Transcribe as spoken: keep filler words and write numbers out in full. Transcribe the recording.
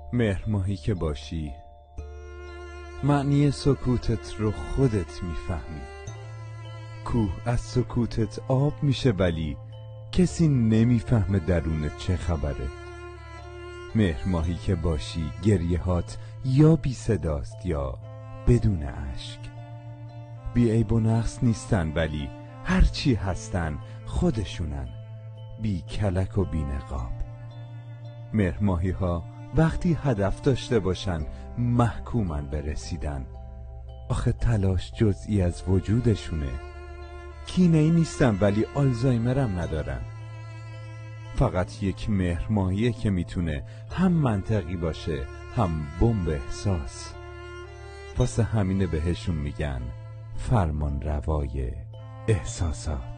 مهرماهی که باشی معنی سکوتت رو خودت میفهمی. کوه از سکوتت آب میشه ولی کسی نمیفهمه درونت چه خبره. مهرماهی که باشی گریهات یا بی صداست یا بدون اشک. بی عیب و نقص نیستن ولی هرچی هستن خودشونن، بی کلک و بی نقاب. مهرماهی ها وقتی هدف داشته باشن محکومن به رسیدن. آخه تلاش جزئی از وجودشونه. کینه‌ای نیستن ولی آلزایمرم ندارن. فقط یک مهرماهیه که میتونه هم منطقی باشه هم بمب احساس. واسه همینه بهشون میگن فرمان روای احساسات.